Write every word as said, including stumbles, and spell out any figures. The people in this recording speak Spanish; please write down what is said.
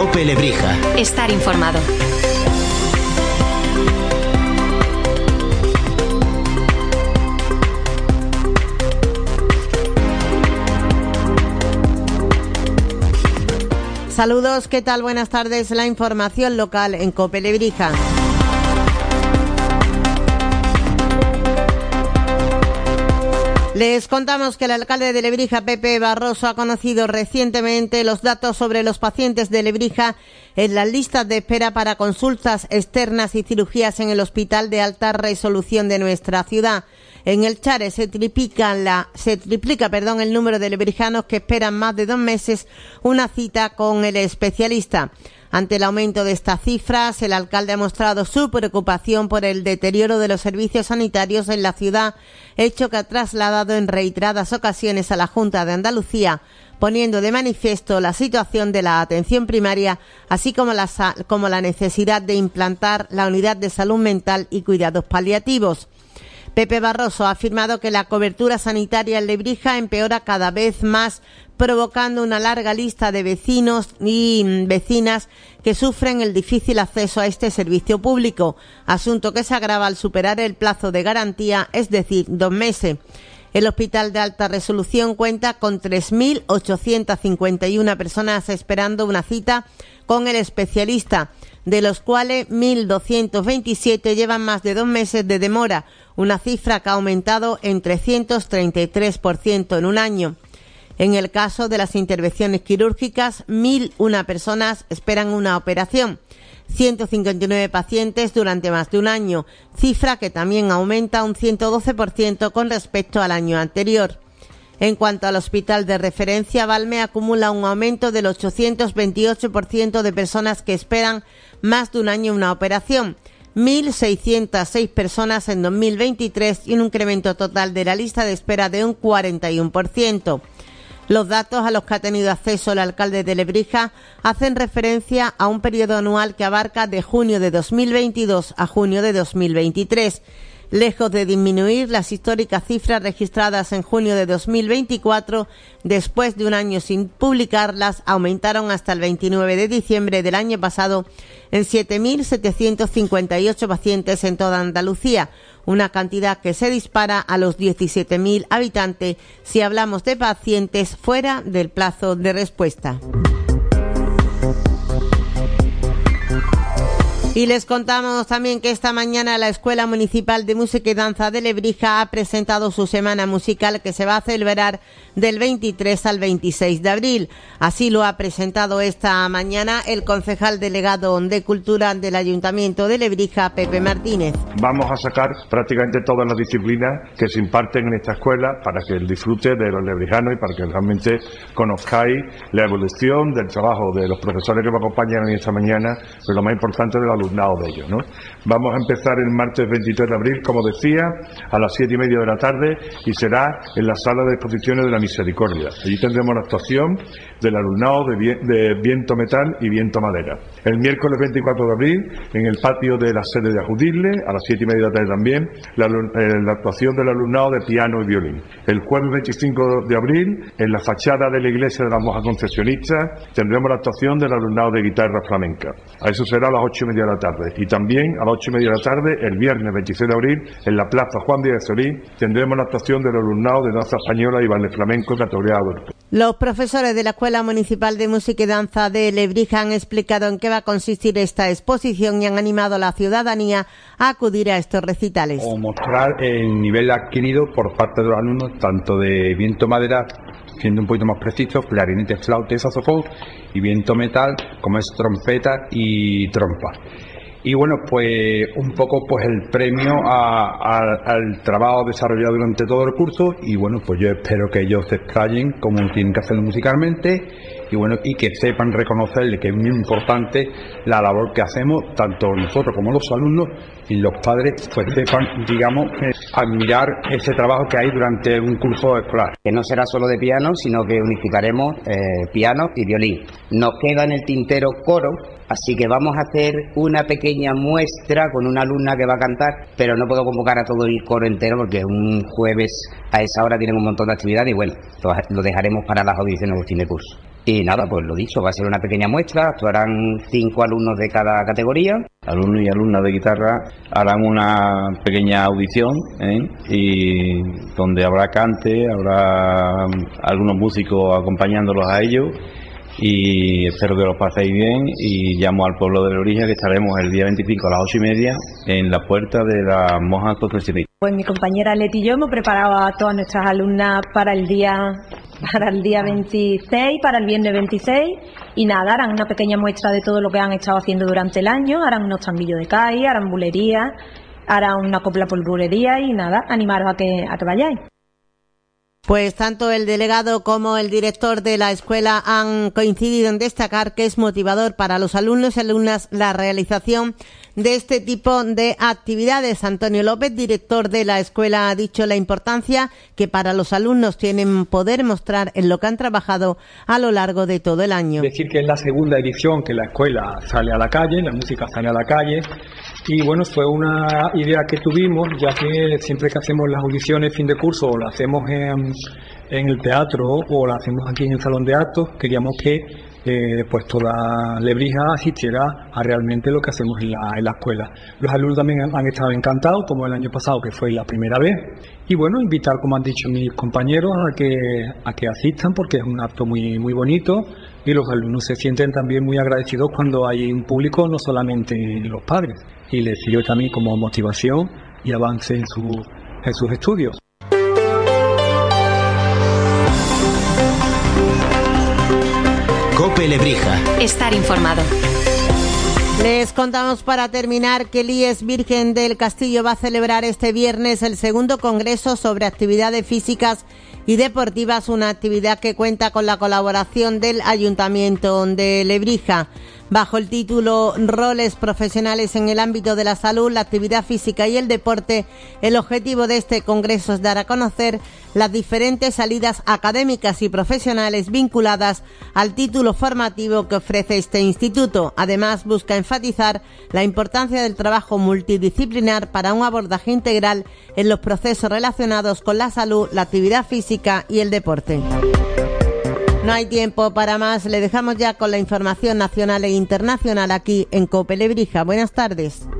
COPE Lebrija. Estar informado. Saludos, ¿qué tal? Buenas tardes. La información local en COPE Lebrija. Les contamos que el alcalde de Lebrija, Pepe Barroso, ha conocido recientemente los datos sobre los pacientes de Lebrija en las listas de espera para consultas externas y cirugías en el hospital de alta resolución de nuestra ciudad. En el Chare se triplica, la, se triplica perdón, el número de lebrijanos que esperan más de dos meses una cita con el especialista. Ante el aumento de estas cifras, el alcalde ha mostrado su preocupación por el deterioro de los servicios sanitarios en la ciudad, hecho que ha trasladado en reiteradas ocasiones a la Junta de Andalucía, poniendo de manifiesto la situación de la atención primaria, así como la, como la necesidad de implantar la unidad de salud mental y cuidados paliativos. Pepe Barroso ha afirmado que la cobertura sanitaria en Lebrija empeora cada vez más, provocando una larga lista de vecinos y vecinas que sufren el difícil acceso a este servicio público, asunto que se agrava al superar el plazo de garantía, es decir, dos meses. El Hospital de Alta Resolución cuenta con tres mil ochocientas cincuenta y una personas esperando una cita con el especialista, de los cuales mil doscientos veintisiete llevan más de dos meses de demora, una cifra que ha aumentado en trescientos treinta y tres por ciento en un año. En el caso de las intervenciones quirúrgicas, mil una personas esperan una operación, ciento cincuenta y nueve pacientes durante más de un año, cifra que también aumenta un ciento doce por ciento con respecto al año anterior. En cuanto al hospital de referencia, Valme acumula un aumento del ochocientos veintiocho por ciento de personas que esperan más de un año una operación, mil seiscientas seis personas en dos mil veintitrés y un incremento total de la lista de espera de un cuarenta y uno por ciento. Los datos a los que ha tenido acceso el alcalde de Lebrija hacen referencia a un periodo anual que abarca de junio de dos mil veintidós a junio de dos mil veintitrés. Lejos de disminuir las históricas cifras registradas en junio de dos mil veinticuatro, después de un año sin publicarlas, aumentaron hasta el veintinueve de diciembre del año pasado en siete mil setecientos cincuenta y ocho pacientes en toda Andalucía, una cantidad que se dispara a los diecisiete mil habitantes si hablamos de pacientes fuera del plazo de respuesta. Y les contamos también que esta mañana la Escuela Municipal de Música y Danza de Lebrija ha presentado su semana musical que se va a celebrar del veintitrés al veintiséis de abril. Así lo ha presentado esta mañana el concejal delegado de Cultura del Ayuntamiento de Lebrija, Pepe Martínez. Vamos a sacar prácticamente todas las disciplinas que se imparten en esta escuela para que el disfrute de los lebrijanos y para que realmente conozcáis la evolución del trabajo de los profesores que me acompañan en esta mañana, pero lo más importante de la alumnado de ellos, ¿no? Vamos a empezar el martes veintitrés de abril, como decía, a las siete y media de la tarde y será en la sala de exposiciones de la Misericordia. Allí tendremos la actuación del alumnado de, vi de viento metal y viento madera. El miércoles veinticuatro de abril, en el patio de la sede de Ajudirle, a las siete y media de la tarde también, la, eh, la actuación del alumnado de piano y violín. El jueves veinticinco de abril, en la fachada de la iglesia de las monjas concepcionistas, tendremos la actuación del alumnado de guitarra flamenca. A eso será a las ocho y media de la tarde. Y también a las ocho y media de la tarde, el viernes veintiséis de abril, en la plaza Juan Díaz de Solís, tendremos la actuación del alumnado de danza española y baile flamenco categoría adulto. Los profesores de la Escuela Municipal de Música y Danza de Lebrija han explicado en qué va a consistir esta exposición y han animado a la ciudadanía a acudir a estos recitales. O mostrar el nivel adquirido por parte de los alumnos, tanto de viento madera, siendo un poquito más preciso, clarinete, flauta y saxofón, y viento metal, como es trompeta y trompa. Y bueno, pues un poco pues el premio a, a, al trabajo desarrollado durante todo el curso, y bueno, pues yo espero que ellos se explayen como tienen que hacerlo musicalmente, y bueno, y que sepan reconocerle que es muy importante la labor que hacemos, tanto nosotros como los alumnos, y los padres pues sepan, digamos, admirar ese trabajo que hay durante un curso escolar. Que no será solo de piano, sino que unificaremos eh, piano y violín. Nos queda en el tintero coro, así que vamos a hacer una pequeña muestra con una alumna que va a cantar, pero no puedo convocar a todo el coro entero porque un jueves a esa hora tienen un montón de actividades y bueno, lo dejaremos para las audiciones de fin de curso. Y nada, pues lo dicho, va a ser una pequeña muestra, actuarán cinco alumnos de cada categoría. Alumnos y alumnas de guitarra harán una pequeña audición, ¿eh? y donde habrá cante, habrá algunos músicos acompañándolos a ellos, y espero que lo paséis bien, y llamo al pueblo de Lebrija, que estaremos el día veinticinco a las ocho y media en la puerta de las monjas concepcionistas. Pues mi compañera Leti y yo hemos preparado a todas nuestras alumnas para el día para el día veintiséis, para el viernes veintiséis, y nada, harán una pequeña muestra de todo lo que han estado haciendo durante el año, harán unos tanguillos de calle, harán bulería, harán una copla por bulería, y nada, animaros a que, a que vayáis. Pues tanto el delegado como el director de la escuela han coincidido en destacar que es motivador para los alumnos y alumnas la realización de este tipo de actividades. Antonio López, director de la escuela, ha dicho la importancia que para los alumnos tienen poder mostrar en lo que han trabajado a lo largo de todo el año. Decir que es la segunda edición que la escuela sale a la calle, la música sale a la calle, y bueno, fue una idea que tuvimos, ya que siempre que hacemos las audiciones fin de curso, o la hacemos en, en el teatro o la hacemos aquí en el salón de actos, queríamos que Eh, pues toda Lebrija asistiera a realmente lo que hacemos en la, en la escuela. Los alumnos también han, han estado encantados, como el año pasado, que fue la primera vez, y bueno, invitar, como han dicho mis compañeros, a que a que asistan, porque es un acto muy muy bonito, y los alumnos se sienten también muy agradecidos cuando hay un público, no solamente los padres, y les sirve también como motivación y avance en, su, en sus estudios. COPE Lebrija. Estar informado. Les contamos para terminar que el I E S Virgen del Castillo va a celebrar este viernes el segundo congreso sobre actividades físicas y deportivas, una actividad que cuenta con la colaboración del Ayuntamiento de Lebrija. Bajo el título Roles profesionales en el ámbito de la salud, la actividad física y el deporte, el objetivo de este congreso es dar a conocer las diferentes salidas académicas y profesionales vinculadas al título formativo que ofrece este instituto. Además, busca enfatizar la importancia del trabajo multidisciplinar para un abordaje integral en los procesos relacionados con la salud, la actividad física y el deporte. No hay tiempo para más, le dejamos ya con la información nacional e internacional aquí en COPE Lebrija. Buenas tardes.